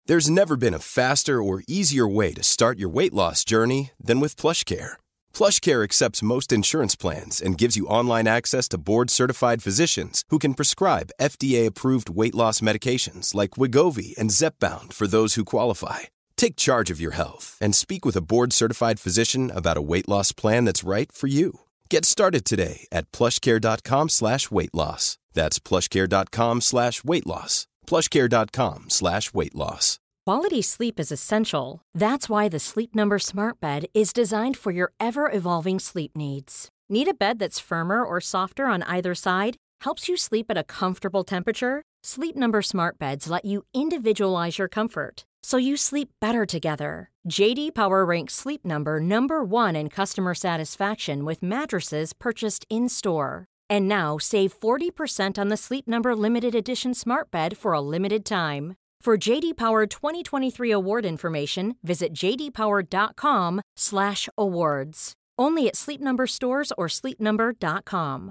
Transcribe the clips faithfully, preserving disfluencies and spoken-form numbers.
There's never been a faster or easier way to start your weight loss journey than with PlushCare. PlushCare accepts most insurance plans and gives you online access to board-certified physicians who can prescribe F D A-approved weight loss medications like Wegovy and Zepbound for those who qualify. Take charge of your health and speak with a board-certified physician about a weight loss plan that's right for you. Get started today at plushcare.com slash weight loss. That's plushcare.com slash weight loss. plushcare.com slash weight loss. Quality sleep is essential. That's why the Sleep Number Smart Bed is designed for your ever-evolving sleep needs. Need a bed that's firmer or softer on either side? Helps you sleep at a comfortable temperature? Sleep Number Smart Beds let you individualize your comfort, so you sleep better together. J D Power ranks Sleep Number number one in customer satisfaction with mattresses purchased in-store. And now, save forty percent on the Sleep Number Limited Edition Smart Bed for a limited time. For J D Power twenty twenty-three award information, visit jdpower.com slash awards. Only at Sleep Number stores or sleep number dot com.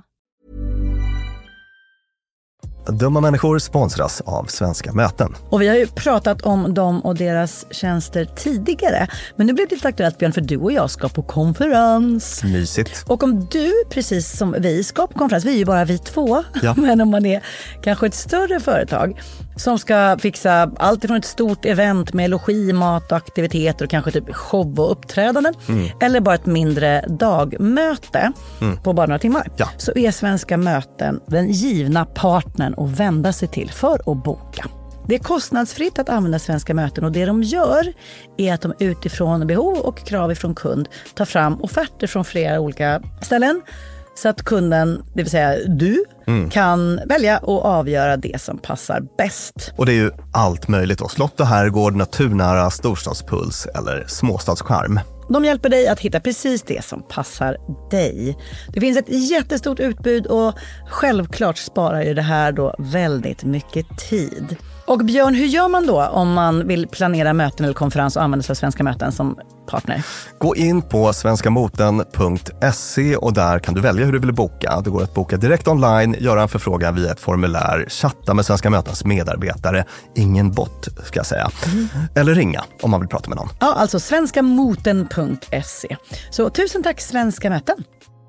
Dumma människor sponsras av Svenska Möten. Och vi har ju pratat om dem och deras tjänster tidigare. Men nu blir det lite aktuellt, Björn, för du och jag ska på konferens. Mysigt. Och om du, precis som vi, ska på konferens, vi är ju bara vi två. Ja. Men om man är kanske ett större företag som ska fixa allt ifrån ett stort event med logi, mat och aktiviteter och kanske typ show och uppträdanden. Mm. Eller bara ett mindre dagmöte mm. på bara några timmar. Ja. Så är Svenska Möten den givna partnern att vända sig till för att boka. Det är kostnadsfritt att använda Svenska Möten och det de gör är att de utifrån behov och krav ifrån kund tar fram offerter från flera olika ställen så att kunden, det vill säga du, mm. kan välja och avgöra det som passar bäst. Och det är ju allt möjligt då. Slott och herrgård, naturnära, storstadspuls eller småstadscharm. De hjälper dig att hitta precis det som passar dig. Det finns ett jättestort utbud och självklart sparar ju det här då väldigt mycket tid. Och Björn, hur gör man då om man vill planera möten eller konferens och använda sig av Svenska Möten som partner? Gå in på svenskamoten punkt se och där kan du välja hur du vill boka. Det går att boka direkt online, göra en förfrågan via ett formulär, chatta med Svenska Mötens medarbetare, ingen bot ska jag säga, mm. eller ringa om man vill prata med någon. Ja, alltså svenskamoten punkt se. Så tusen tack Svenska Möten.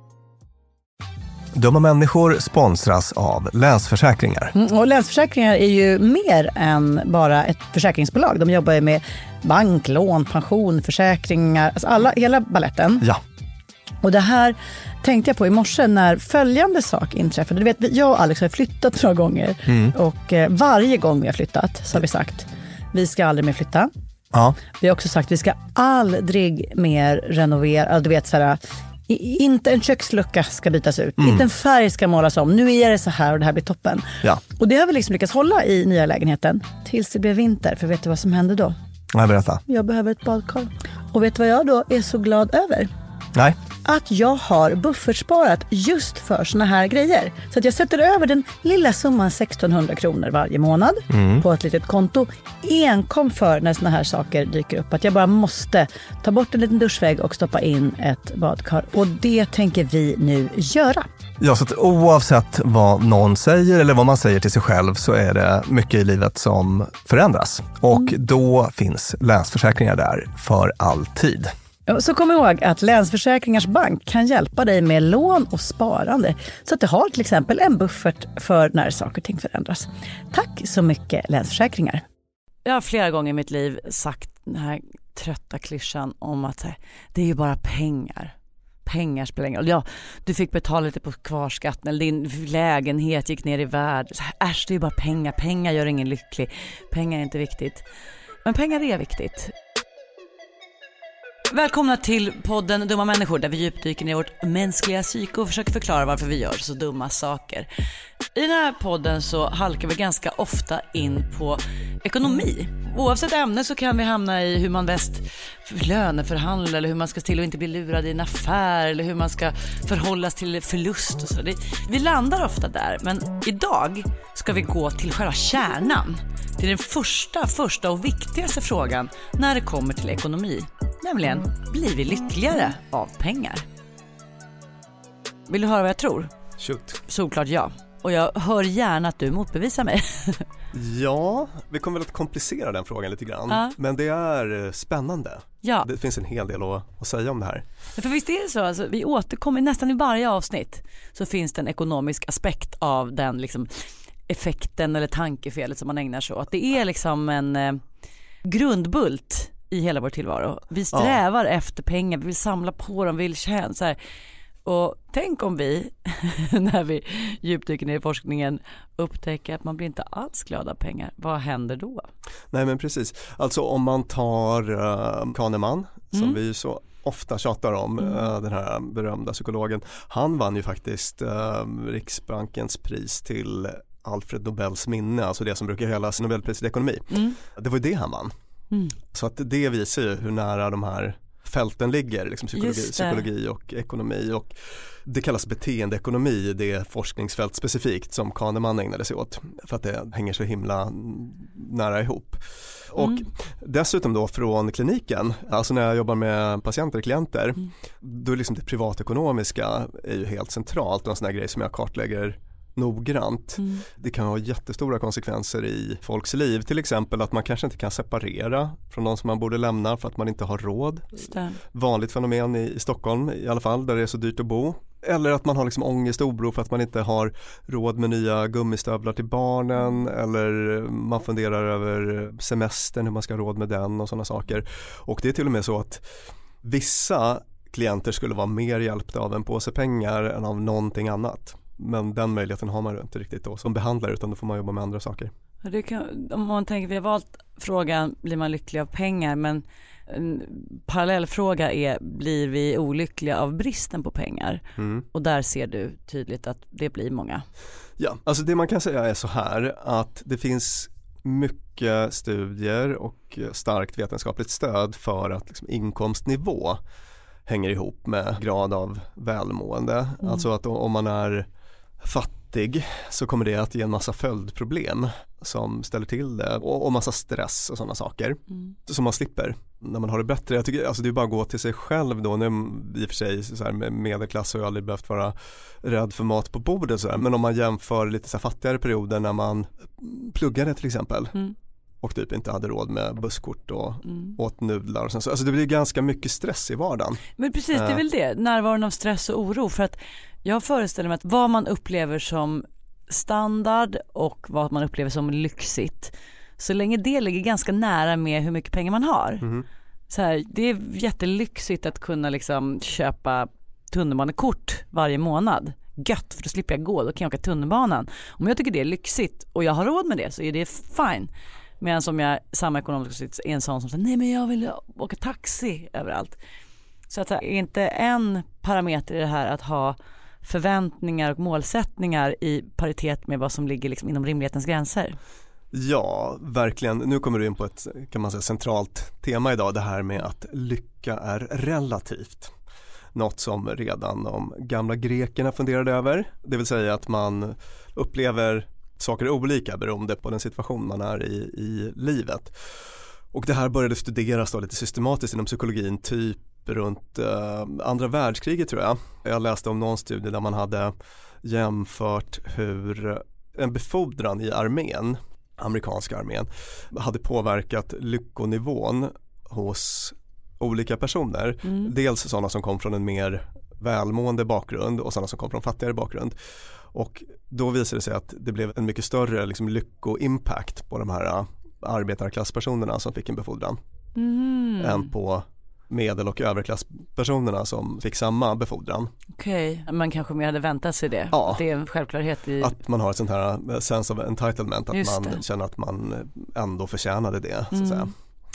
Dumma människor sponsras av Länsförsäkringar. Mm, och Länsförsäkringar är ju mer än bara ett försäkringsbolag. De jobbar ju med bank, lån, pension, försäkringar, alltså alla, hela balletten. Ja. Och det här tänkte jag på i morse när följande sak inträffade. Du vet, jag och Alex har flyttat några gånger. Mm. Och eh, varje gång vi har flyttat så har vi sagt, vi ska aldrig mer flytta. Ja. Vi har också sagt, vi ska aldrig mer renovera. Du vet, så här, inte en kökslucka ska bytas ut. Mm. Inte en färg ska målas om. Nu är det så här och det här blir toppen. Ja. Och det har vi liksom lyckats hålla i nya lägenheten tills det blev vinter. För vet du vad som hände då? Jag berätta. Jag behöver ett badkar. Och vet du vad jag då är så glad över? Nej. Att jag har buffertsparat just för såna här grejer. Så att jag sätter över den lilla summan sextonhundra kronor varje månad mm. på ett litet konto. Enkom för när såna här saker dyker upp. Att jag bara måste ta bort en liten duschvägg och stoppa in ett badkar. Och det tänker vi nu göra. Ja, så att oavsett vad någon säger eller vad man säger till sig själv så är det mycket i livet som förändras. Och mm. då finns Länsförsäkringar där för alltid. Så kom ihåg att Länsförsäkringars bank kan hjälpa dig med lån och sparande så att du har till exempel en buffert för när saker och ting förändras. Tack så mycket Länsförsäkringar. Jag har flera gånger i mitt liv sagt den här trötta klyschan om att det är ju bara pengar. Pengar spelar ingen roll. Ja, du fick betala lite på kvarskatten eller din lägenhet gick ner i värde. Äsch, det är ju bara pengar. Pengar gör ingen lycklig. Pengar är inte viktigt. Men pengar är viktigt. Välkomna till podden Dumma människor där vi djupdyker ner i vårt mänskliga psyke och försöker förklara varför vi gör så dumma saker. I den här podden så halkar vi ganska ofta in på ekonomi. Oavsett ämne så kan vi hamna i hur man bäst löneförhandlar eller hur man ska till och inte bli lurad i en affär eller hur man ska förhållas till förlust och så. Det, vi landar ofta där, men idag ska vi gå till själva kärnan. Till den första, första och viktigaste frågan när det kommer till ekonomi. Nämligen, blir vi lyckligare av pengar? Vill du höra vad jag tror? Shoot. Såklart ja. Och jag hör gärna att du motbevisar mig. Ja, vi kommer väl att komplicera den frågan lite grann. Ja. Men det är spännande. Ja. Det finns en hel del att, att säga om det här. För visst är det så, alltså, vi återkommer nästan i varje avsnitt så finns det en ekonomisk aspekt av den liksom, effekten eller tankefelet som man ägnar sig åt. Det är liksom en eh, grundbult i hela vår tillvaro. Vi strävar ja. efter pengar, vi vill samla på dem, vi vill tjäna så här. Och tänk om vi, när vi djupdyker ner i forskningen, upptäcker att man blir inte alls glad av pengar. Vad händer då? Nej men precis. Alltså om man tar uh, Kahneman, som mm. vi så ofta tjatar om, mm. uh, den här berömda psykologen. Han vann ju faktiskt uh, Riksbankens pris till Alfred Nobels minne, alltså det som brukar kallas Nobelpriset i ekonomi. Mm. Det var ju det han vann. Mm. Så att det visar ju hur nära de här fälten ligger, liksom psykologi, psykologi och ekonomi, och det kallas beteendeekonomi, det forskningsfält specifikt som Kahneman ägnade sig åt, för att det hänger så himla nära ihop. Och mm. dessutom då från kliniken, alltså när jag jobbar med patienter och klienter, mm. då är liksom det privatekonomiska är ju helt centralt och en sån här grej som jag kartlägger noggrant. Mm. Det kan ha jättestora konsekvenser i folks liv. Till exempel att man kanske inte kan separera från någon som man borde lämna för att man inte har råd. Vanligt fenomen i, i Stockholm i alla fall, där det är så dyrt att bo. Eller att man har liksom ångest och oro för att man inte har råd med nya gummistövlar till barnen, eller man funderar över semestern, hur man ska ha råd med den och sådana saker. Och det är till och med så att vissa klienter skulle vara mer hjälpta av en påse pengar än av någonting annat. Men den möjligheten har man inte riktigt då som behandlare, utan då får man jobba med andra saker. Det kan, om man tänker, vi har valt frågan, blir man lycklig av pengar? Men en parallellfråga är, blir vi olyckliga av bristen på pengar? Mm. Och där ser du tydligt att det blir många. Ja, alltså det man kan säga är så här, att det finns mycket studier och starkt vetenskapligt stöd för att liksom inkomstnivå hänger ihop med grad av välmående. Mm. Alltså att om man är fattig så kommer det att ge en massa följdproblem som ställer till det, och, och massa stress och sådana saker mm. som man slipper när man har det bättre. Jag tycker, alltså det är bara att gå till sig själv då. Nu, i och för sig så här, med medelklass har jag aldrig behövt vara rädd för mat på bordet så här. Men om man jämför lite så här fattigare perioder när man pluggade till exempel mm. och typ inte hade råd med busskort och mm. åt nudlar och sen så. Alltså det blir ganska mycket stress i vardagen. Men precis, det är väl det. Närvaron av stress och oro. För att jag föreställer mig att vad man upplever som standard och vad man upplever som lyxigt, så länge det ligger ganska nära med hur mycket pengar man har. Mm. Så här, det är jättelyxigt att kunna liksom köpa tunnelbanekort varje månad. Gött, för då slipper jag gå, då kan jag åka tunnelbanan. Om jag tycker det är lyxigt och jag har råd med det, så är det fine. Medan som jag samma ekonomiska sitt är en sån som säger nej men jag vill åka taxi överallt. Så att det är inte en parameter i det här att ha förväntningar och målsättningar i paritet med vad som ligger liksom inom rimlighetens gränser. Ja, verkligen. Nu kommer du in på ett, kan man säga, centralt tema idag, det här med att lycka är relativt. Något som redan de gamla grekerna funderade över. Det vill säga att man upplever saker olika beroende på den situation man är i i livet. Och det här började studeras då lite systematiskt inom psykologin typ runt eh, andra världskriget tror jag. Jag läste om någon studie där man hade jämfört hur en befordran i armén, amerikanska armén, hade påverkat lyckonivån hos olika personer. Mm. Dels sådana som kom från en mer välmående bakgrund och sådana som kom från fattigare bakgrund. Och då visade det sig att det blev en mycket större liksom, lycko-impact på de här arbetarklasspersonerna som fick en befordran mm. än på medel- och överklasspersonerna som fick samma befordran. Okej, okay. Man kanske mer hade väntat sig det. Ja. Att det är en självklarhet i... Att man har ett sånt här sense of entitlement, att Just man det. känner att man ändå förtjänade det. Så att mm. säga.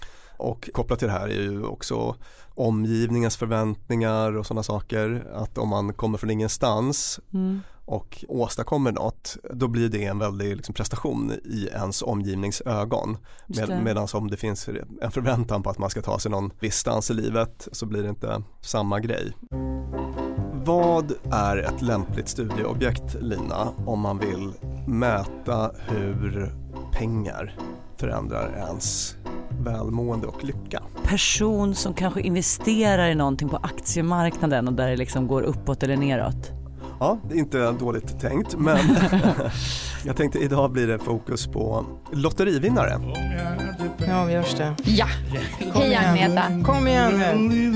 Och kopplat till det här är ju också omgivningens förväntningar och sådana saker. Att om man kommer från ingenstans mm. och åstadkommer något, då blir det en väldig liksom, prestation i ens omgivningsögon. Med, medan om det finns en förväntan på att man ska ta sig någon viss stans i livet, så blir det inte samma grej. Vad är ett lämpligt studieobjekt, Lina, om man vill mäta hur pengar förändrar ens välmående och lycka? Person som kanske investerar i någonting på aktiemarknaden och där det liksom går uppåt eller neråt. Ja, det är inte dåligt tänkt, men jag tänkte idag blir det fokus på lotterivinnare. Ja, vi görs det. Ja, hej Agneta. Kom igen här.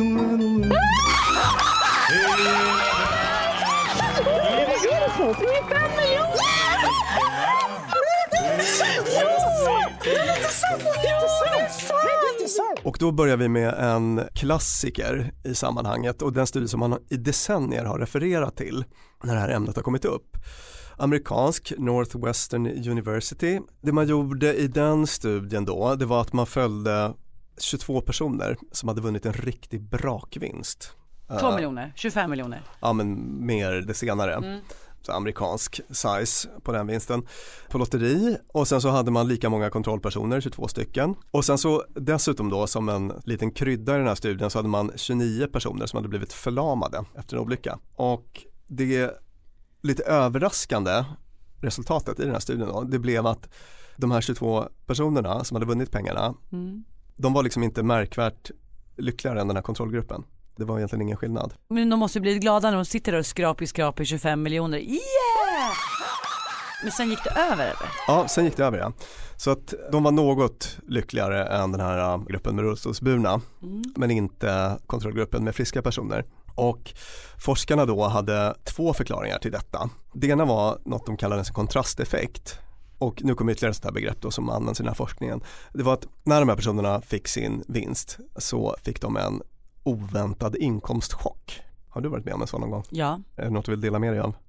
Och då börjar vi med en klassiker i sammanhanget och den studie som man i decennier har refererat till när det här ämnet har kommit upp. Amerikansk Northwestern University. Det man gjorde i den studien då, det var att man följde tjugotvå personer som hade vunnit en riktig brakvinst. Två miljoner, tjugofem miljoner. Ja, men mer det senare. Mm. Så amerikansk size på den vinsten på lotteri, och sen så hade man lika många kontrollpersoner, tjugotvå stycken, och sen så dessutom då som en liten krydda i den här studien så hade man tjugonio personer som hade blivit förlamade efter en olycka. Och det lite överraskande resultatet i den här studien då, det blev att de här tjugotvå personerna som hade vunnit pengarna, mm. de var liksom inte märkvärt lyckligare än den här kontrollgruppen. Det var egentligen ingen skillnad. Men de måste bli glada när de sitter där och skrapar skrapar tjugofem miljoner. Yeah! Men sen gick det över eller? Ja, sen gick det över, ja. Så att de var något lyckligare än den här gruppen med rullstolsburna, mm. men inte kontrollgruppen med friska personer. Och forskarna då hade två förklaringar till detta. Det ena var något de kallade en kontrasteffekt. Och nu kommer ytterligare ett sådant här begrepp då som används i den här forskningen. Det var att när de här personerna fick sin vinst så fick de en oväntad inkomstchock. Har du varit med om en sån någon gång? Ja. Är det något du vill dela med dig av?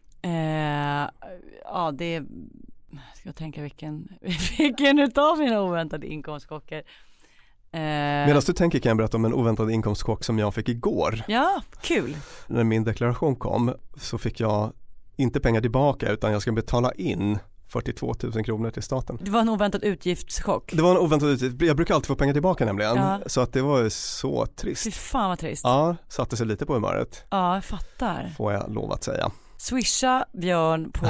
Eh, ja, det ska jag tänka vilken vilken utav mina oväntade inkomstchocker. Eh, Medan du tänker kan jag berätta om en oväntad inkomstchock som jag fick igår. Ja, kul. När min deklaration kom så fick jag inte pengar tillbaka utan jag ska betala in fyrtiotvå tusen kronor till staten. Det var en oväntad utgiftschock. Det var en oväntad utgift. Jag brukar alltid få pengar tillbaka nämligen. Ja. Så att det var så trist. Fy fan vad trist. Ja, satte sig lite på humöret. Ja, jag fattar. Får jag lov att säga. Swisha Björn på...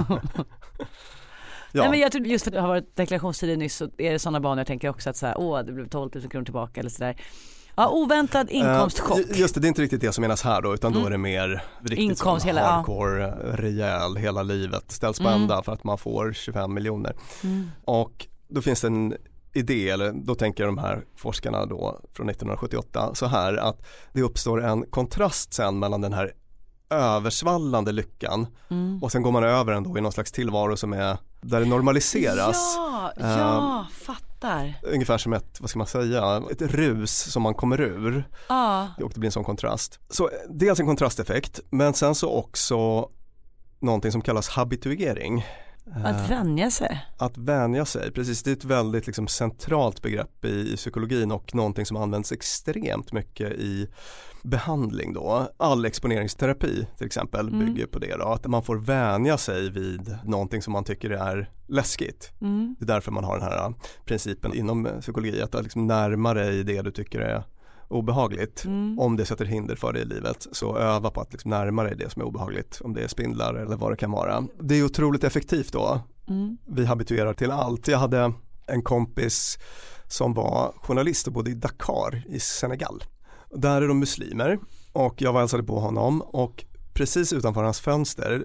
ja. Nej, men jag tror just för att det har varit deklarationstid nyss så är det sådana banor jag tänker också att så här, åh det blev tolv tusen kronor tillbaka eller sådär. Ja, oväntad inkomstchock. Uh, just det, det är inte riktigt det som menas här då utan mm. då är det mer riktigt inkomst, hela, hardcore, ja. rejäl, hela livet ställs på mm. ända för att man får tjugofem miljoner. Mm. Och då finns det en idé, eller då tänker de här forskarna då från nittonhundrasjuttioåtta så här att det uppstår en kontrast sen mellan den här översvallande lyckan mm. och sen går man över ändå i någon slags tillvaro som är där det normaliseras. Ja, ja, uh, fattar. Ungefär som ett, vad ska man säga, ett rus som man kommer ur. Ja. Och det blir en sån kontrast. Så dels en kontrasteffekt, men sen så också någonting som kallas habituering. Att vänja sig. Att vänja sig, precis. Det är ett väldigt liksom, centralt begrepp i, i psykologin och någonting som används extremt mycket i behandling då. All exponeringsterapi till exempel mm. bygger på det då. Att man får vänja sig vid någonting som man tycker är läskigt. Mm. Det är därför man har den här principen inom psykologi att liksom närma dig det du tycker är obehagligt. Mm. Om det sätter hinder för dig i livet så öva på att liksom närma dig det som är obehagligt, om det är spindlar eller vad det kan vara. Det är otroligt effektivt då. Mm. Vi habituerar till allt. Jag hade en kompis som var journalist och bodde i Dakar i Senegal. Där är de muslimer och jag var hälsade på honom och precis utanför hans fönster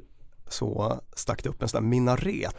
så stack det upp en sån där minaret.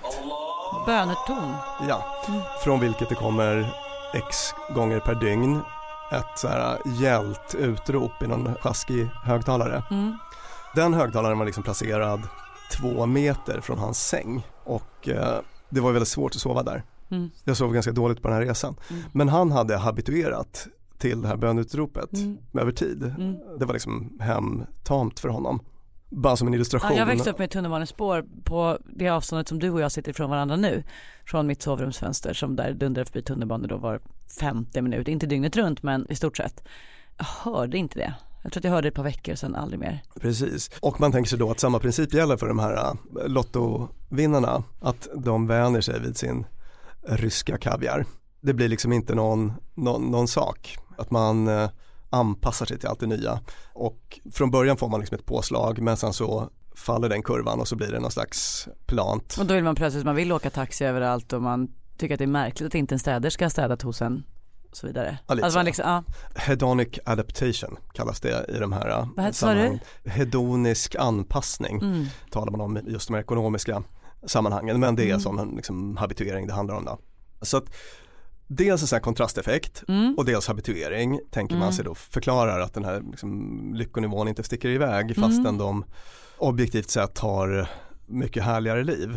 Böneton. Ja, mm. från vilket det kommer x gånger per dygn ett så här hjält utrop i någon sjaskig högtalare. Mm. Den högtalaren var liksom placerad två meter från hans säng och eh, det var väldigt svårt att sova där. Mm. Jag sov ganska dåligt på den här resan. Mm. Men han hade habituerat till det här bönutropet mm. över tid. Mm. Det var liksom hemtamt för honom. Bara som en illustration. Ja, jag växte upp med ett tunnelbanespår på det avståndet som du och jag sitter ifrån varandra nu. Från mitt sovrumsfönster som där dundrade förbi tunnelbanan då var femtio minuter. Inte dygnet runt men i stort sett. Jag hörde inte det. Jag tror att jag hörde det ett par veckor och sen aldrig mer. Precis. Och man tänker sig då att samma princip gäller för de här lottovinnarna. Att de vänjer sig vid sin ryska kaviar. Det blir liksom inte någon, någon, någon sak. Att man eh, anpassar sig till allt det nya. Och från början får man liksom ett påslag men sen så faller den kurvan och så blir det någon slags plant. Och då vill man plötsligt, man vill åka taxi överallt och man tycker att det är märkligt att inte en städerska har städat hos en så vidare. Ja, alltså man liksom, ja. Hedonic adaptation kallas det i de här Vad sammanhang. Hedonisk anpassning Mm. talar man om just de här ekonomiska sammanhangen, men det är Mm. sån liksom habituering det handlar om då. Så att dels en sån här kontrasteffekt Mm. och dels habituering tänker Mm. man sig då förklarar att den här liksom, lyckonivån inte sticker iväg fastän Mm. de objektivt sett har mycket härligare liv.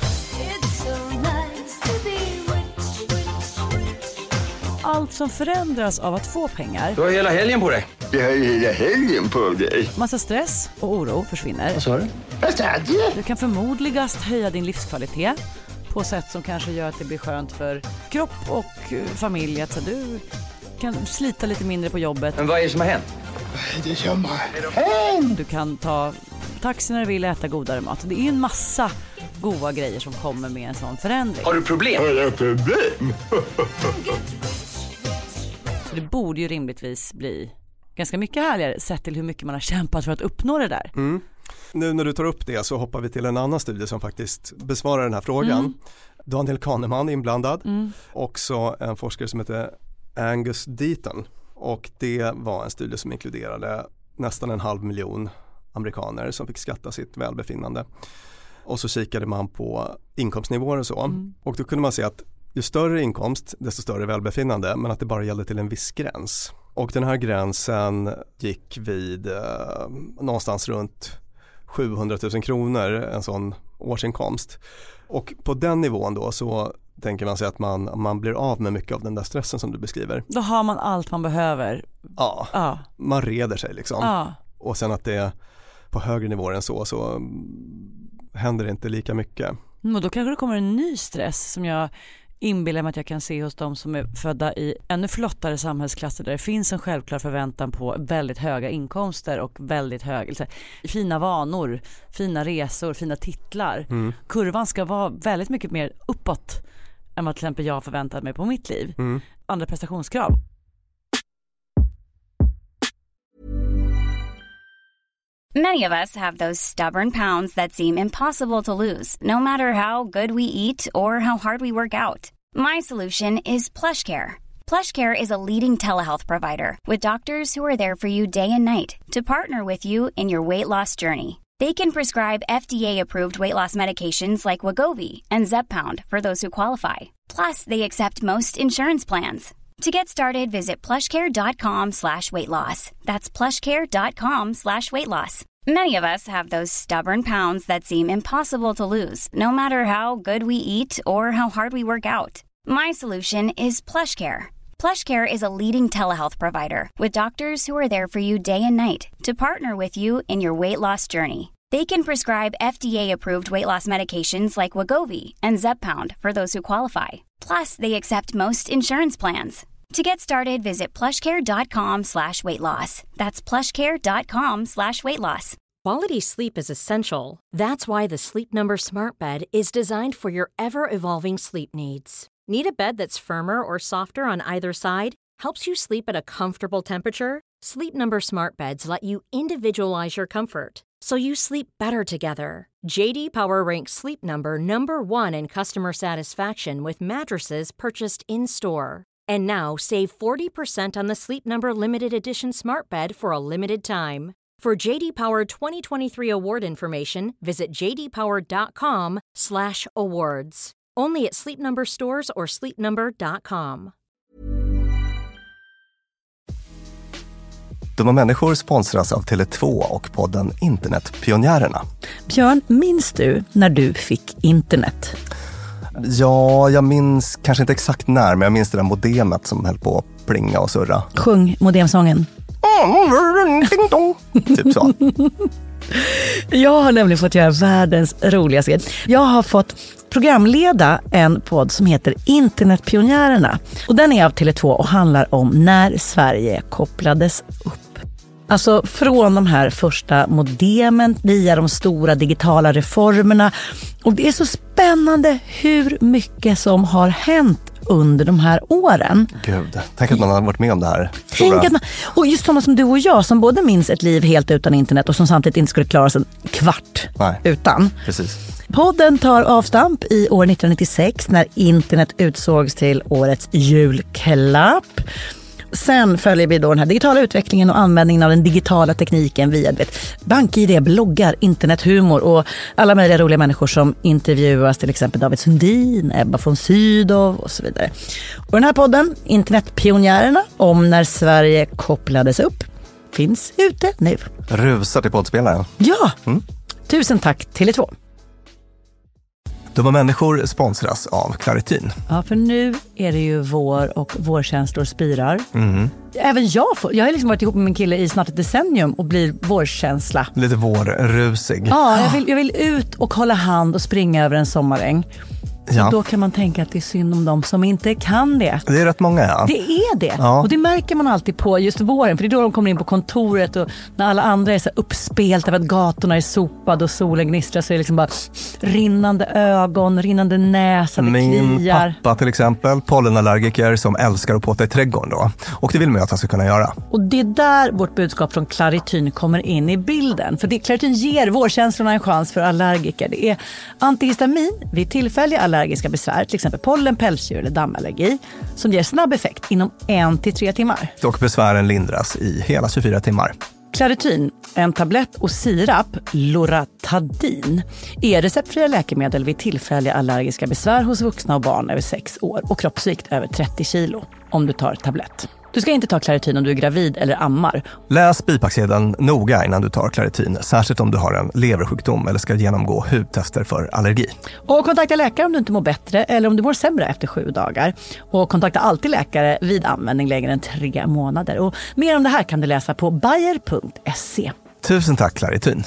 Allt som förändras av att få pengar. Du har hela helgen på dig. Jag har hela helgen på dig. Massa stress och oro försvinner. Vad sa du? Vad sa du? Du kan förmodligast höja din livskvalitet på sätt som kanske gör att det blir skönt för kropp och eh, familj. Att så du kan slita lite mindre på jobbet. Men vad är det som har hänt? Det är som har Du kan ta taxi när du vill, äta godare mat. Det är ju en massa goda grejer som kommer med en sån förändring. Har du problem? Har jag problem? Så det borde ju rimligtvis bli ganska mycket härligare sett till hur mycket man har kämpat för att uppnå det där. Mm. Nu när du tar upp det så hoppar vi till en annan studie som faktiskt besvarar den här frågan. Mm. Daniel Kahneman är inblandad. Mm. Också en forskare som heter Angus Deaton. Och det var en studie som inkluderade nästan en halv miljon amerikaner som fick skatta sitt välbefinnande. Och så kikade man på inkomstnivåer och så. Mm. Och då kunde man se att ju större inkomst desto större välbefinnande, men att det bara gällde till en viss gräns. Och den här gränsen gick vid eh, någonstans runt sjuhundratusen kronor, en sån årsinkomst. Och på den nivån då så tänker man sig att man, man blir av med mycket av den där stressen som du beskriver. Då har man allt man behöver. Ja, Ja. man reder sig liksom. Ja. Och sen att det är på högre nivåer än så så händer det inte lika mycket. Mm, och då kanske det kommer en ny stress som jag inbillar mig att jag kan se hos de som är födda i ännu flottare samhällsklasser där det finns en självklar förväntan på väldigt höga inkomster och väldigt höga, alltså, fina vanor, fina resor, fina titlar. Mm. Kurvan ska vara väldigt mycket mer uppåt än vad till exempel jag förväntat mig på mitt liv. Mm. Andra prestationskrav. Many of us have those stubborn pounds that seem impossible to lose, no matter how good we eat or how hard we work out. My solution is PlushCare. PlushCare is a leading telehealth provider with doctors who are there for you day and night to partner with you in your weight loss journey. They can prescribe F D A-approved weight loss medications like Wegovy and Zepbound for those who qualify. Plus, they accept most insurance plans. To get started, visit plushcare.com slash weight loss. That's plushcare.com slash weight loss. Many of us have those stubborn pounds that seem impossible to lose, no matter how good we eat or how hard we work out. My solution is PlushCare. PlushCare is a leading telehealth provider with doctors who are there for you day and night to partner with you in your weight loss journey. They can prescribe F D A-approved weight loss medications like Wegovy and Zepbound for those who qualify. Plus, they accept most insurance plans. To get started, visit plushcare.com slash weight loss. That's plushcare.com slash weight loss. Quality sleep is essential. That's why the Sleep Number Smart Bed is designed for your ever-evolving sleep needs. Need a bed that's firmer or softer on either side? Helps you sleep at a comfortable temperature? Sleep Number Smart Beds let you individualize your comfort, so you sleep better together. J D Power ranks Sleep Number number one in customer satisfaction with mattresses purchased in-store. And now save forty percent on the Sleep Number Limited Edition Smart Bed for a limited time. For J D Power twenty twenty-three award information, visit jdpower.com slash awards. Only at Sleep Number stores or sleep number dot com. Dumma människor sponsras av Tele två och podden Internetpionjärerna. Björn, minns du när du fick internet? Ja, jag minns kanske inte exakt när, men jag minns det där modemet som höll på att plinga och surra. Sjung modemsången. Typ så. Jag har nämligen fått göra världens roligaste grej. Jag har fått programleda en podd som heter Internetpionjärerna. Och den är av Tele två och handlar om när Sverige kopplades upp. Alltså från de här första modemen via de stora digitala reformerna. Och det är så spännande hur mycket som har hänt under de här åren. Gud, tänk att man har varit med om det här. Tänk att man, och just sådana som du och jag som både minns ett liv helt utan internet och som samtidigt inte skulle klara sig en kvart Nej, utan. Precis. Podden tar avstamp i år nittonhundranittiosex när internet utsågs till årets julklapp. Sen följer vi då den här digitala utvecklingen och användningen av den digitala tekniken via BankID, bloggar, internethumor och alla möjliga roliga människor som intervjuas, till exempel David Sundin, Ebba von Sydow och så vidare. Och den här podden, Internetpionjärerna, om när Sverige kopplades upp, finns ute nu. Rusar till poddspelaren. Ja, mm. Tusen tack Tele två. Dumma människor sponsras av Claritin. Ja, för nu är det ju vår och vårkänslor spirar. Mm. Även jag får, jag har liksom varit ihop med min kille i snart ett decennium och blir vårkänsla. Lite vårrusig. Ja, jag vill, jag vill ut och hålla hand och springa över en sommaräng. Ja. Och då kan man tänka att det är synd om dem som inte kan det. Det är rätt många, ja. Det är det. Ja. Och det märker man alltid på just våren. För det är då de kommer in på kontoret och när alla andra är så uppspelta för att gatorna är sopade och solen gnistrar, så är det liksom bara rinnande ögon, rinnande näsa, det Min kliar. pappa till exempel, pollenallergiker som älskar att påta i trädgården då. Och det vill man ju att han ska kunna göra. Och det är där vårt budskap från Claritin kommer in i bilden. För det, Claritin ger vårkänslorna en chans för allergiker. Det är antihistamin vid tillfälliga allergiska besvär, till exempel pollen, pälsdjur eller dammallergi, som ger snabb effekt inom en till tre timmar. Och besvären lindras i hela tjugofyra timmar. Claritin, en tablett och sirap, Loratadin, är receptfria läkemedel vid tillfälliga allergiska besvär hos vuxna och barn över sex år och kroppsvikt över trettio kilo om du tar tablett. Du ska inte ta Claritin om du är gravid eller ammar. Läs bipacksedeln noga innan du tar Claritin, särskilt om du har en leversjukdom eller ska genomgå hudtester för allergi. Och kontakta läkare om du inte mår bättre eller om du mår sämre efter sju dagar. Och kontakta alltid läkare vid användning längre än tre månader. Och mer om det här kan du läsa på bayer punkt se. Tusen tack Claritin.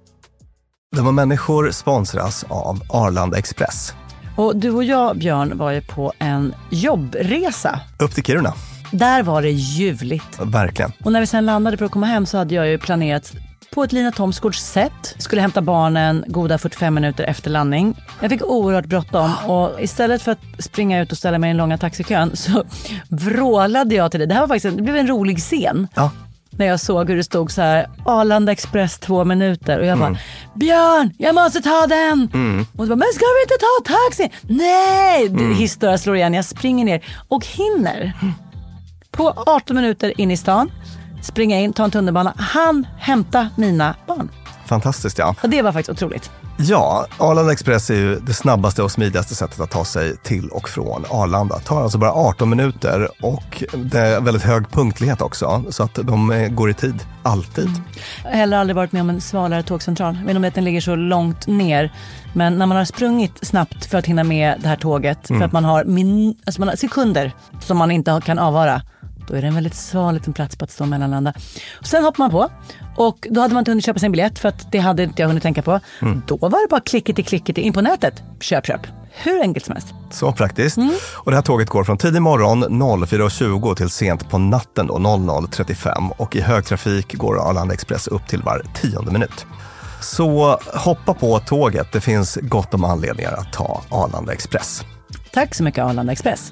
De här människor sponsras av Arlanda Express. Och du och jag, Björn, var ju på en jobbresa. Upp till Kiruna. Där var det ljuvligt. Verkligen. Och när vi sen landade för att komma hem så hade jag ju planerat på ett Lina Thomsgårds sätt. Skulle hämta barnen goda fyrtiofem minuter efter landning. Jag fick oerhört bråttom och istället för att springa ut och ställa mig i den långa taxikön så vrålade jag till det. Det här var faktiskt en, det blev en rolig scen. Ja. När jag såg hur det stod så här Arlanda Express två minuter och jag bara, mm. Björn, jag måste ta den. Mm. Och så bara, men ska vi inte ta taxi? Nej, mm. Historia slår igen. Jag springer ner och hinner på arton minuter in i stan, springa in, ta en tunnelbana, han hämta mina barn. Fantastiskt, ja. Och det var faktiskt otroligt. Ja, Arlanda Express är ju det snabbaste och smidigaste sättet att ta sig till och från Arlanda. Det tar alltså bara arton minuter och det är väldigt hög punktlighet också, så att de går i tid, alltid. Mm. Jag har heller aldrig varit med om en svalare tågcentral. Jag vet inte om att den ligger så långt ner, men när man har sprungit snabbt för att hinna med det här tåget, mm. för att man har, min, alltså man har sekunder som man inte kan avvara, då är det en väldigt sval liten plats på att stå mellanlanda. Och sen hoppar man på. Och då hade man inte hunnit köpa sin biljett för att det hade inte jag hunnit tänka på. Mm. Då var det bara klicket i klicket in på nätet. Köp, köp. Hur enkelt som helst. Så praktiskt. Mm. Och det här tåget går från tidig morgon fyra tjugo till sent på natten då noll noll trettiofem. Och i högtrafik går Arlanda Express upp till var tionde minut. Så hoppa på tåget. Det finns gott om anledningar att ta Arlanda Express. Tack så mycket Arlanda Express.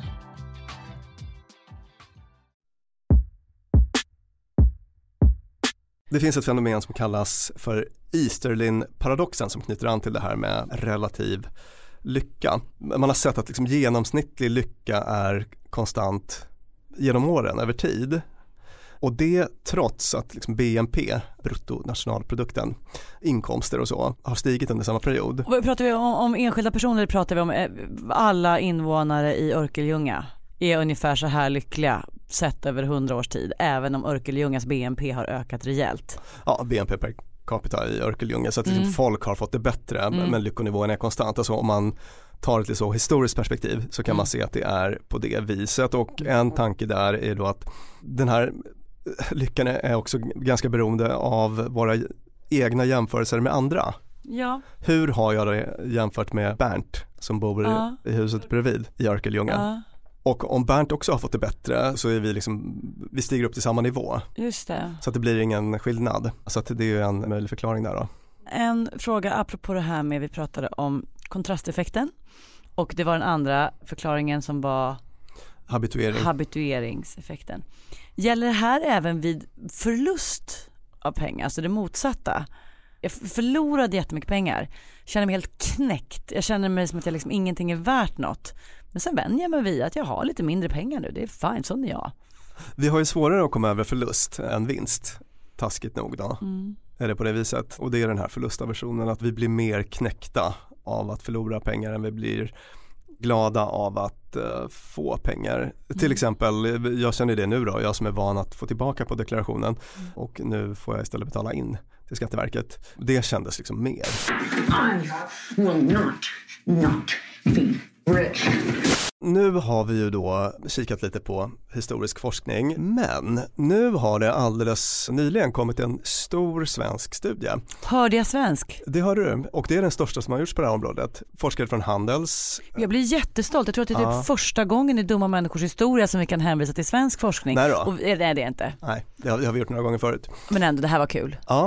Det finns ett fenomen som kallas för Easterlin-paradoxen som knyter an till det här med relativ lycka. Man har sett att liksom genomsnittlig lycka är konstant genom åren, över tid. Och det trots att liksom B N P, bruttonationalprodukten, inkomster och så, har stigit under samma period. Och pratar vi om, om enskilda personer eller pratar vi om eh, alla invånare i Örkelljunga är ungefär så här lyckliga sett över hundra års tid, även om Örkelljungas B N P har ökat rejält? Ja, B N P per capita i Örkelljunga, så att mm. liksom folk har fått det bättre, mm. men lyckonivån är konstant. Alltså om man tar ett så historiskt perspektiv så kan mm. man se att det är på det viset. Och en tanke där är då att den här lyckan är också ganska beroende av våra egna jämförelser med andra. Ja. Hur har jag det jämfört med Bernt som bor ja. i huset bredvid i Örkelljunga? Ja. Och om Bernt också har fått det bättre så är vi liksom, vi stiger upp till samma nivå. Just det. Så att det blir ingen skillnad. Så att det är ju en möjlig förklaring där då. En fråga apropå det här med, vi pratade om kontrasteffekten. Och det var den andra förklaringen som var habituering. habitueringseffekten. Gäller det här även vid förlust av pengar, alltså det motsatta? Jag förlorade jättemycket pengar. Känner mig helt knäckt. Jag känner mig som att jag liksom ingenting är värt något. Men sen vänjer jag mig vid att jag har lite mindre pengar nu. Det är fine, sån är jag. Vi har ju svårare att komma över förlust än vinst, taskigt nog då. Mm. Är det på det viset? Och det är den här förlustaversionen, att vi blir mer knäckta av att förlora pengar än vi blir glada av att uh, få pengar. Mm. Till exempel, jag känner det nu då, jag som är van att få tillbaka på deklarationen mm. och nu får jag istället betala in till Skatteverket. Det kändes liksom mer. I will not, not be rich. Nu har vi ju då kikat lite på historisk forskning, men nu har det alldeles nyligen kommit en stor svensk studie. Hörde jag svensk? Det hör du, och det är den största som har gjorts på det här området. Forskare från Handels. Jag blir jättestolt, jag tror att det är ja. typ första gången i Dumma människors historia som vi kan hänvisa till svensk forskning. Nej då. Och det är det inte. Nej, det har, det har vi gjort några gånger förut. Men ändå, det här var kul. Ja,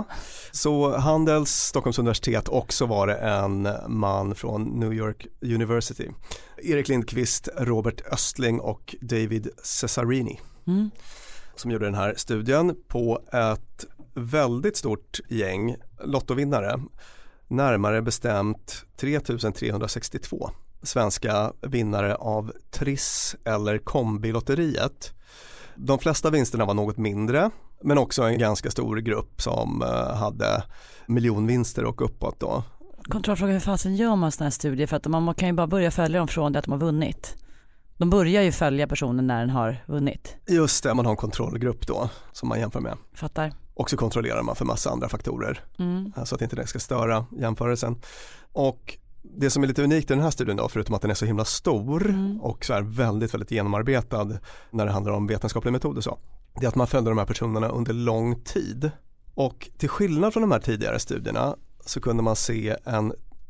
så Handels, Stockholms universitet, och så var det en man från New York University. Erik Lindqvist, Robert Östling och David Cesarini mm. som gjorde den här studien på ett väldigt stort gäng lottovinnare, närmare bestämt tre tusen trehundrasextiotvå svenska vinnare av Triss eller Kombilotteriet. De flesta vinsterna var något mindre, men också en ganska stor grupp som hade miljonvinster och uppåt då. Kontrollfråga, hur fasen gör man sådana här studier? För att man kan ju bara börja följa dem från det att de har vunnit. De börjar ju följa personen när den har vunnit. Just det, man har en kontrollgrupp då som man jämför med. Fattar. Och så kontrollerar man för massa andra faktorer mm. så att inte det ska störa jämförelsen. Och det som är lite unikt i den här studien då, förutom att den är så himla stor mm. och så här väldigt, väldigt genomarbetad när det handlar om vetenskapliga metoder så, det är att man följer de här personerna under lång tid. Och till skillnad från de här tidigare studierna så kunde man se en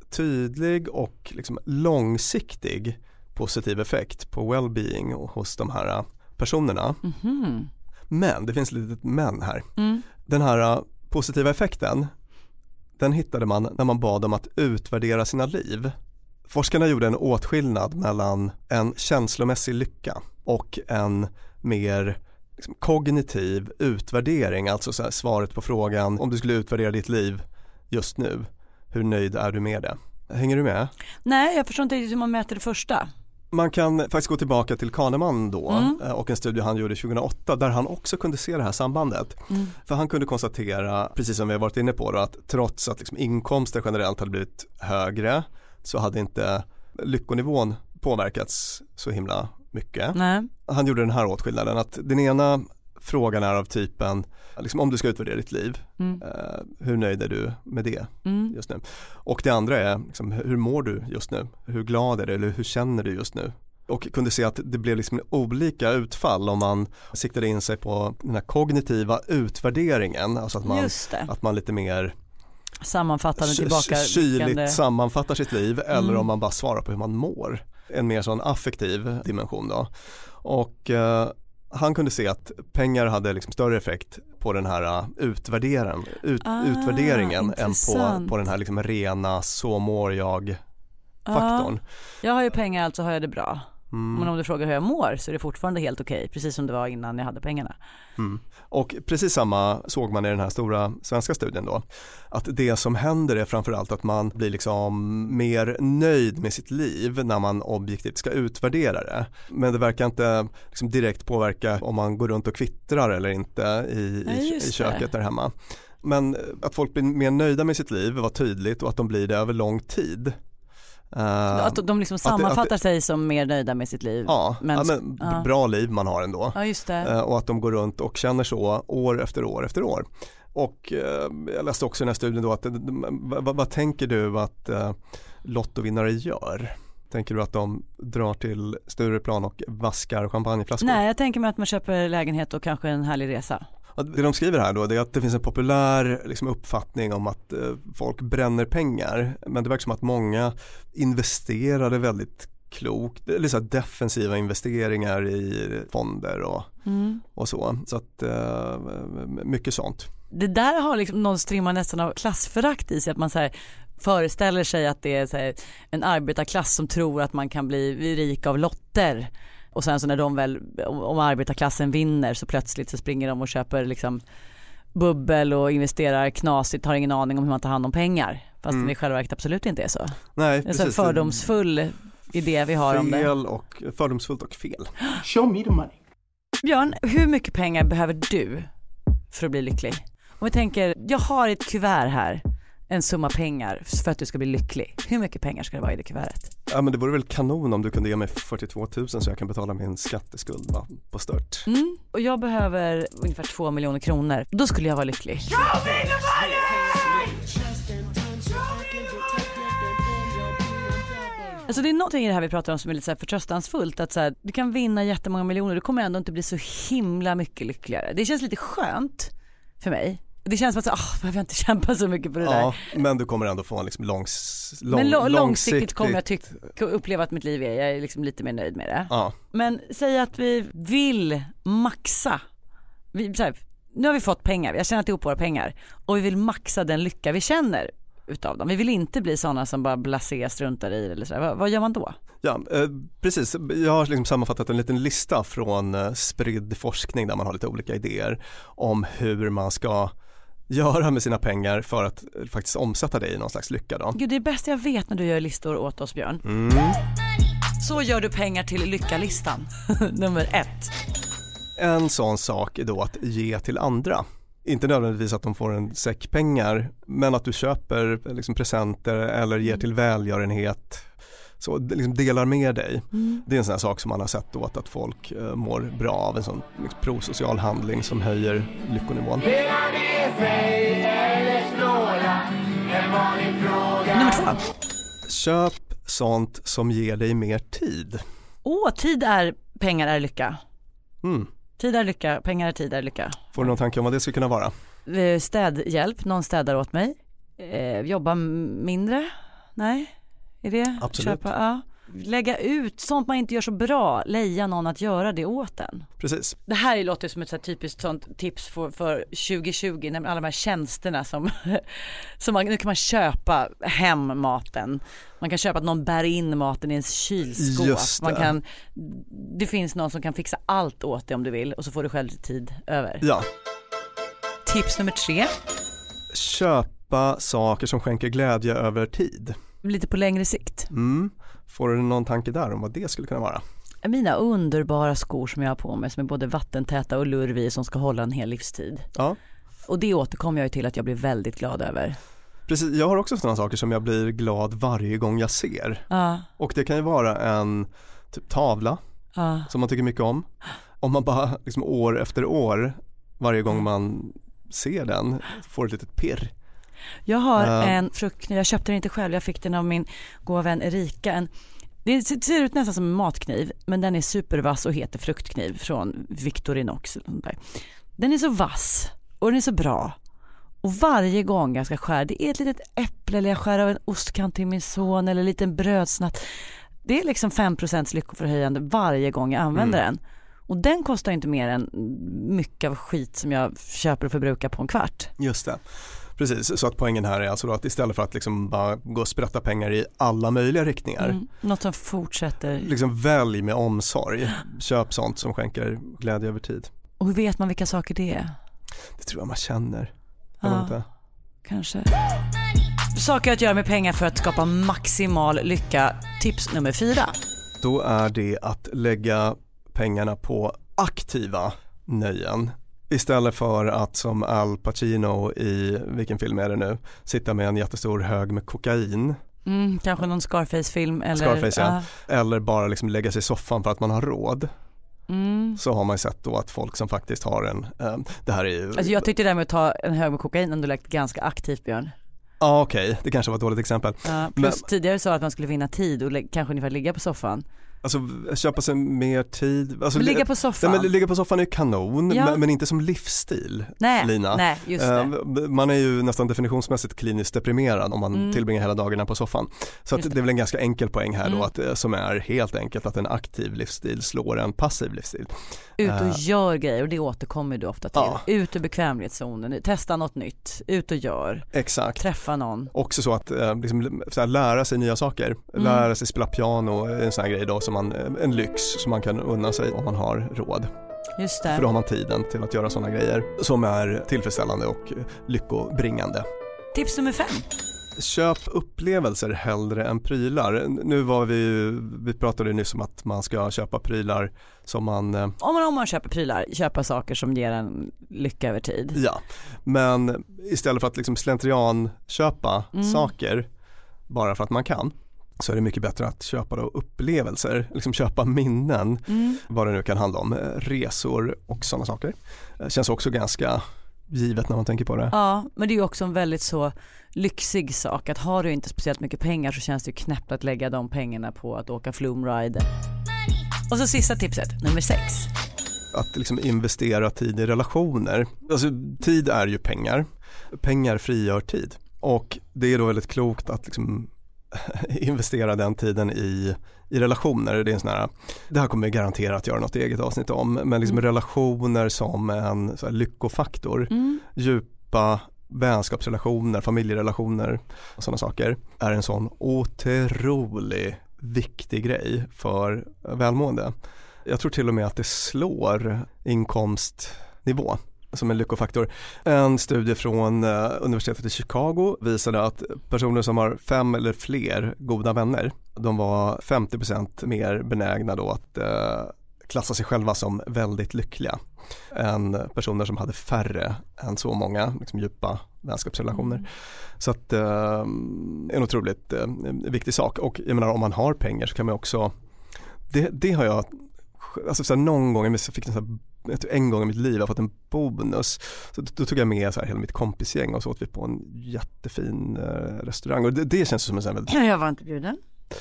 tydlig och liksom långsiktig positiv effekt på well-being hos de här personerna. Mm-hmm. Men det finns ett litet men här. Mm. Den här positiva effekten, den hittade man när man bad dem att utvärdera sina liv. Forskarna gjorde en åtskillnad mellan en känslomässig lycka och en mer liksom kognitiv utvärdering, alltså så här, svaret på frågan om du skulle utvärdera ditt liv just nu, hur nöjd är du med det? Hänger du med? Nej, jag förstår inte hur man mäter det första. Man kan faktiskt gå tillbaka till Kahneman då mm. och en studie han gjorde tjugohundraåtta där han också kunde se det här sambandet. Mm. För han kunde konstatera, precis som vi har varit inne på då, att trots att liksom inkomster generellt hade blivit högre så hade inte lyckonivån påverkats så himla mycket. Nej. Han gjorde den här åtskillnaden att den ena frågan är av typen liksom, om du ska utvärdera ditt liv, mm. eh, hur nöjd är du med det mm. just nu? Och det andra är liksom, hur mår du just nu? Hur glad är du eller hur känner du just nu? Och kunde se att det blev liksom olika utfall om man siktade in sig på den här kognitiva utvärderingen, alltså att man, att man lite mer sammanfattande tillbaka kyligt sammanfattar sitt liv mm. eller om man bara svarar på hur man mår. En mer sån affektiv dimension då. Och eh, han kunde se att pengar hade liksom större effekt på den här utvärderaren, ut, ah, utvärderingen än på, på den här liksom rena så mår jag faktorn. Ah, jag har ju pengar, alltså har jag det bra. Mm. Men om du frågar hur jag mår så är det fortfarande helt okej, precis som det var innan jag hade pengarna. Mm. Och precis samma såg man i den här stora svenska studien då. Att det som händer är framförallt att man blir liksom mer nöjd med sitt liv när man objektivt ska utvärdera det. Men det verkar inte liksom direkt påverka om man går runt och kvittrar eller inte i, ja, i, i köket där hemma. Men att folk blir mer nöjda med sitt liv var tydligt och att de blir det över lång tid. Uh, att de liksom sammanfattar att det, att det, sig som mer nöjda med sitt liv. Ja, men, ja, men uh. bra liv man har ändå. Ja, just det. Uh, och att de går runt och känner så år efter år efter år. Och uh, jag läste också i den här studien då att vad, vad tänker du att uh, lottovinnare gör? Tänker du att de drar till Stureplan och vaskar champagneflaskor? Nej, jag tänker mig att man köper lägenhet och kanske en härlig resa. Det de skriver här då, det är att det finns en populär liksom, uppfattning om att eh, folk bränner pengar, men det verkar som att många investerade väldigt klokt, eller så här defensiva investeringar i fonder och, mm. och så, så att eh, mycket sånt. Det där har liksom någon strimma nästan av klassförakt i sig, att man så här föreställer sig att det är så här, en arbetarklass som tror att man kan bli rik av lotter. Och sen så när de väl, om arbetarklassen vinner så plötsligt så springer de och köper liksom bubbel och investerar knasigt, har ingen aning om hur man tar hand om pengar. Fast mm. det i själva verket absolut inte är så. Nej, det är en fördomsfull idé vi har fel om det. Och, fördomsfullt och fel. Show me the money. Björn, hur mycket pengar behöver du för att bli lycklig? Om vi tänker, jag har ett kuvert här, en summa pengar för att du ska bli lycklig. Hur mycket pengar ska det vara i det kuvertet? Ja, men det vore väl kanon om du kunde ge mig fyrtiotvå tusen så jag kan betala min skatteskuld va, på stört. Mm. Och jag behöver ungefär två miljoner kronor. Då skulle jag vara lycklig. Alltså det är någonting i det här vi pratar om som är lite så här förtröstansfullt. Att så här, du kan vinna jättemånga miljoner. Du kommer ändå inte bli så himla mycket lyckligare. Det känns lite skönt för mig. Det känns som att oh, behöver jag inte kämpa så mycket på det ja, där. Men du kommer ändå få en liksom långs, lång, men lo- långsiktigt, långsiktigt kommer jag tycka, uppleva att mitt liv är, jag är liksom lite mer nöjd med det. Ja. Men säg att vi vill maxa. Vi, så här, nu har vi fått pengar, jag känner att det är upp våra pengar. Och vi vill maxa den lycka vi känner utav dem. Vi vill inte bli sådana som bara blasé struntar i eller så där. Vad, vad gör man då? Ja, eh, precis. Jag har liksom sammanfattat en liten lista från eh, spridd forskning där man har lite olika idéer om hur man ska göra med sina pengar för att eh, faktiskt omsätta det i någon slags lycka då. Gud, det är det bästa jag vet när du gör listor åt oss, Björn. Mm. Så gör du pengar till lyckalistan. Nummer ett. En sån sak är då att ge till andra. Inte nödvändigtvis att de får en säck pengar, men att du köper liksom presenter eller ger till välgörenhet. Så liksom delar med dig. Mm. Det är en sån här sak som man har sett då att, att folk eh, mår bra av. En sån liksom, prosocial handling som höjer lyckonivån. Nummer två. Köp sånt som ger dig mer tid. Åh, tid är pengar är lycka. Mm. Tid är lycka, pengar är tid är lycka. Får du någon tanke om vad det skulle kunna vara? Städhjälp, någon städar åt mig. Eh, jobba mindre? Nej, är det? Absolut. Köpa, ja. Lägga ut sånt man inte gör så bra. Leja någon att göra det åt en. Precis. Det här låter som ett så här typiskt sånt tips för, för tjugo tjugo. När alla de här tjänsterna som, som man, nu kan man köpa hem maten. Man kan köpa att någon bär in maten i ens kylskåp. Just det. Man kan, det finns någon som kan fixa allt åt dig om du vill. Och så får du själv tid över. Ja. Tips nummer tre. Köpa saker som skänker glädje över tid. Lite på längre sikt. Mm. Får du någon tanke där om vad det skulle kunna vara? Mina underbara skor som jag har på mig som är både vattentäta och lurviga som ska hålla en hel livstid. Ja. Och det återkommer jag till att jag blir väldigt glad över. Precis, jag har också sådana saker som jag blir glad varje gång jag ser. Ja. Och det kan ju vara en typ tavla ja. som man tycker mycket om. Om man bara liksom år efter år, varje gång man ser den, får ett litet pirr. Jag har uh. en fruktkniv, jag köpte den inte själv, jag fick den av min goda vän Erika. En, det ser ut nästan som en matkniv, men den är supervass och heter fruktkniv från Victorinox. Den är så vass och den är så bra. Och varje gång jag ska skära, det är ett litet äpple eller jag skär av en ostkant till min son eller en liten brödsnatt. Det är liksom fem procent lyckoförhöjande varje gång jag använder mm. den. Och den kostar inte mer än mycket av skit som jag köper och förbrukar på en kvart. Just det. Precis, så att poängen här är alltså då att istället för att liksom bara gå och sprätta pengar i alla möjliga riktningar. Mm, något som fortsätter. Liksom välj med omsorg. Köp sånt som skänker glädje över tid. Och hur vet man vilka saker det är? Det tror jag man känner. Ja, inte. Kanske. Saker att göra med pengar för att skapa maximal lycka. Tips nummer fyra. Då är det att lägga pengarna på aktiva nöjen. Istället för att som Al Pacino i, vilken film är det nu, sitta med en jättestor hög med kokain. Mm, kanske någon Scarface-film. Eller, Scarface, ja. Uh. Eller bara liksom lägga sig i soffan för att man har råd. Mm. Så har man sett då att folk som faktiskt har en, äh, det här är ju... Alltså jag tyckte det där med att ta en hög med kokain ändå lagt ganska aktivt, Björn. Ja ah, okej, okay. Det kanske var ett dåligt exempel. Ja, plus Men... tidigare sa att man skulle vinna tid och lä- kanske ungefär ligga på soffan. Alltså köpa sig mer tid. Alltså, men ligga på soffan. Nej, men ligga på soffan är kanon, ja. men, men inte som livsstil, nej, Lina. Nej, just det. Uh, man är ju nästan definitionsmässigt kliniskt deprimerad om man mm. tillbringar hela dagarna på soffan. Så att det. det är väl en ganska enkel poäng här mm. då, att, som är helt enkelt att en aktiv livsstil slår en passiv livsstil. Ut och uh, gör grejer, och det återkommer du ofta till. Ja. Ut ur bekvämlighetszonen, testa något nytt, ut och gör. Exakt. Träffa någon. Också så att uh, liksom, så här, lära sig nya saker. Mm. Lära sig spela piano, en sån här grej då som man, en lyx som man kan unna sig om man har råd. Just det. För då har man tiden till att göra sådana grejer som är tillfredsställande och lyckobringande. Tips nummer fem. Köp upplevelser hellre än prylar. Nu var vi, vi pratade nyss om att man ska köpa prylar som man... Om man, om man köper prylar, köpa saker som ger en lycka över tid. Ja, men istället för att liksom slentrian köpa mm. saker bara för att man kan, så är det mycket bättre att köpa då upplevelser, liksom köpa minnen, mm. vad det nu kan handla om, resor och sådana saker. Det känns också ganska givet när man tänker på det. Ja, men det är ju också en väldigt så lyxig sak att har du inte speciellt mycket pengar så känns det ju knäppt att lägga de pengarna på att åka flumride. Och så sista tipset, nummer sex. Att liksom investera tid i relationer. Alltså tid är ju pengar. Pengar frigör tid. Och det är då väldigt klokt att liksom investera den tiden i, i relationer. Det är en sån här, det här kommer jag garanterat göra något eget avsnitt om, men liksom mm. relationer som en så här lyckofaktor. Mm. Djupa vänskapsrelationer, familjerelationer och sådana saker är en sån otrolig viktig grej för välmående. Jag tror till och med att det slår inkomstnivå som en lyckofaktor. En studie från uh, universitetet i Chicago visade att personer som har fem eller fler goda vänner, de var femtio procent mer benägna då att uh, klassa sig själva som väldigt lyckliga än personer som hade färre än så många liksom djupa vänskapsrelationer. Mm. Så att uh, en otroligt uh, viktig sak. Och jag menar, om man har pengar så kan man också, det, det har jag alltså så här, någon gång jag fick en så här, en gång i mitt liv har jag fått en bonus, så då, då tog jag med så här hela mitt kompisgäng och så åt vi på en jättefin uh, restaurang och det, det känns som en sån här... Jag var inte bjuden.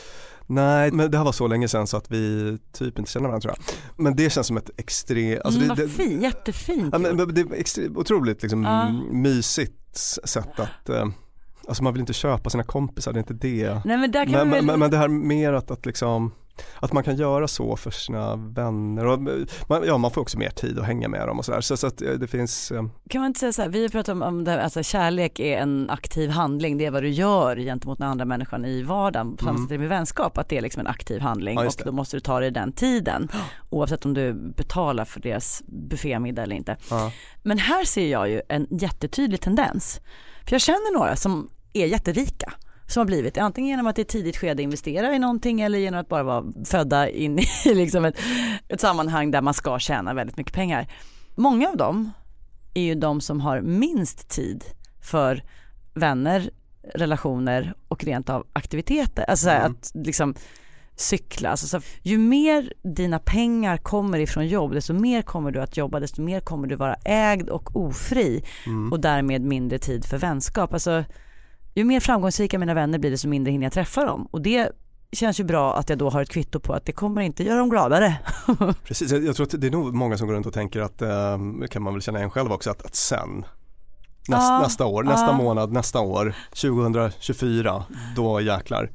Nej, men det här var så länge sedan så att vi typ inte känner varandra, tror jag. Men det känns som ett extremt... Alltså mm, det, vad fin, jättefint. Ja, men det är extre, otroligt liksom, uh. mysigt sätt att... Uh, alltså man vill inte köpa sina kompisar, det är inte det. Nej, men, där kan men, väl... men, men det här mer att, att liksom... Att man kan göra så för sina vänner och man, ja, man får också mer tid att hänga med dem och sådär. Så, så att det finns... Kan man inte säga så här, vi har pratat om, om det här, alltså kärlek är en aktiv handling, det är vad du gör gentemot den andra människan i vardagen, på samma sätt med vänskap, att det är liksom en aktiv handling ja, och då måste du ta dig den tiden oavsett om du betalar för deras buffémiddag eller inte. Ja. Men här ser jag ju en jättetydlig tendens, för jag känner några som är jätterika som har blivit antingen genom att i ett tidigt skede investera i någonting eller genom att bara vara födda in i liksom ett, ett sammanhang där man ska tjäna väldigt mycket pengar. Många av dem är ju de som har minst tid för vänner, relationer och rent av aktiviteter. Alltså mm. att liksom cykla. Alltså så, ju mer dina pengar kommer ifrån jobb, desto mer kommer du att jobba, desto mer kommer du vara ägd och ofri mm. och därmed mindre tid för vänskap. Alltså ju mer framgångsrika mina vänner blir det, så mindre hinner jag träffa dem. Och det känns ju bra att jag då har ett kvitto på att det kommer inte göra dem gladare. Precis, jag tror att det är nog många som går runt och tänker att, äh, kan man väl känna igen själv också, att, att sen näst, ah, nästa år, nästa ah. månad, nästa år, tjugohundratjugofyra, då jäklar.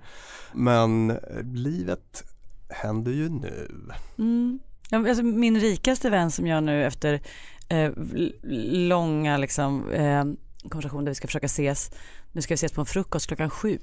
Men livet händer ju nu. Mm. Alltså, min rikaste vän som jag nu efter eh, långa liksom, eh, konversationer där vi ska försöka ses, nu ska vi ses på en frukost klockan sju.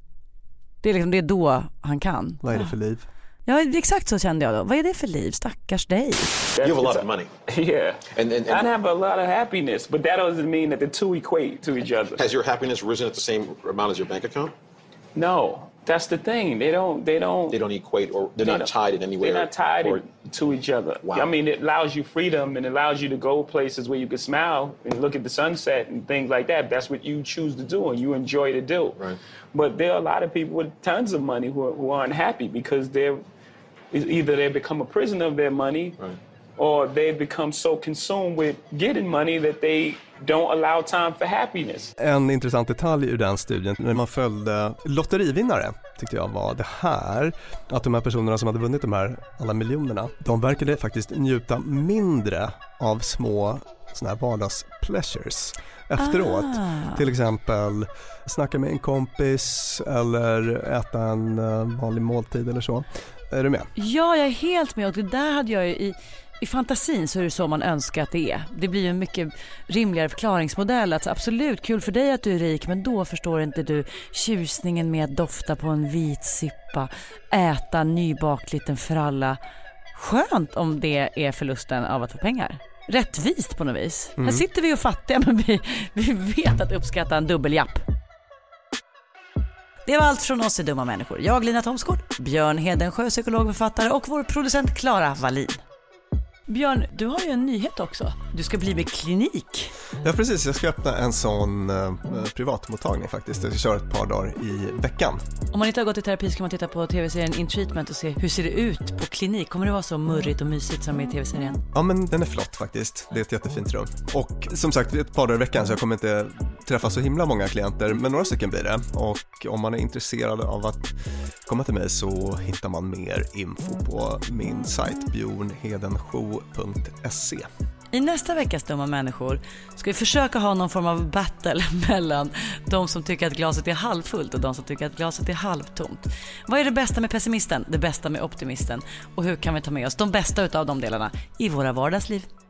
Det är liksom, det är då han kan. Vad är det för liv? Ja, exakt så kände jag då. Vad är det för liv? Stackars dig. You have a lot of money. Yeah. And, and, and I have a lot of happiness, but that doesn't mean that the two equate to each other. Has your happiness risen at the same amount as your bank account? No. That's the thing. They don't. They don't. They don't equate, or they're they not tied in any way. They're not tied or, in, to each other. Wow. I mean, it allows you freedom and it allows you to go places where you can smile and look at the sunset and things like that. That's what you choose to do and you enjoy to do. Right. But there are a lot of people with tons of money who are, who aren't happy because they're either they become a prisoner of their money, right, or they become so consumed with getting money that they don't allow time for happiness. En intressant detalj ur den studien när man följde lotterivinnare tyckte jag var det här, att de här personerna som hade vunnit de här alla miljonerna, de verkade faktiskt njuta mindre av små såna här vardagspleasures efteråt. Ah. Till exempel snacka med en kompis eller äta en vanlig måltid eller så. Är du med? Ja, jag är helt med, och det där hade jag ju i I fantasin så är det så man önskar att det är. Det blir ju en mycket rimligare förklaringsmodell. Att absolut, kul för dig att du är rik, men då förstår inte du tjusningen med att dofta på en vit sippa, äta nybakt liten fralla. Skönt om det är förlusten av att få pengar. Rättvist på något vis. Mm. Här sitter vi och fattiga, men vi, vi vet att uppskatta en dubbeljapp. Det var allt från oss i Dumma människor. Jag, Lina Thomsgård, Björn Hedensjö, psykologförfattare, och vår producent Clara Wallin. Björn, du har ju en nyhet också. Du ska bli med klinik. Ja, precis. Jag ska öppna en sån eh, privatmottagning faktiskt. Jag ska köra ett par dagar i veckan. Om man inte har gått i terapi så kan man titta på tv-serien In Treatment och se hur ser det ut på klinik. Kommer det vara så murrigt och mysigt som i tv-serien? Ja, men den är flott faktiskt. Det är ett jättefint rum. Och som sagt, ett par dagar i veckan, så jag kommer inte träffa så himla många klienter, men några stycken blir det. Och om man är intresserad av att komma till mig så hittar man mer info på min sajt bjorn hedensjö punkt se. I nästa veckas Dumma människor ska vi försöka ha någon form av battle mellan de som tycker att glaset är halvfullt och de som tycker att glaset är halvtomt. Vad är det bästa med pessimisten, det bästa med optimisten, och hur kan vi ta med oss de bästa utav de delarna i våra vardagsliv?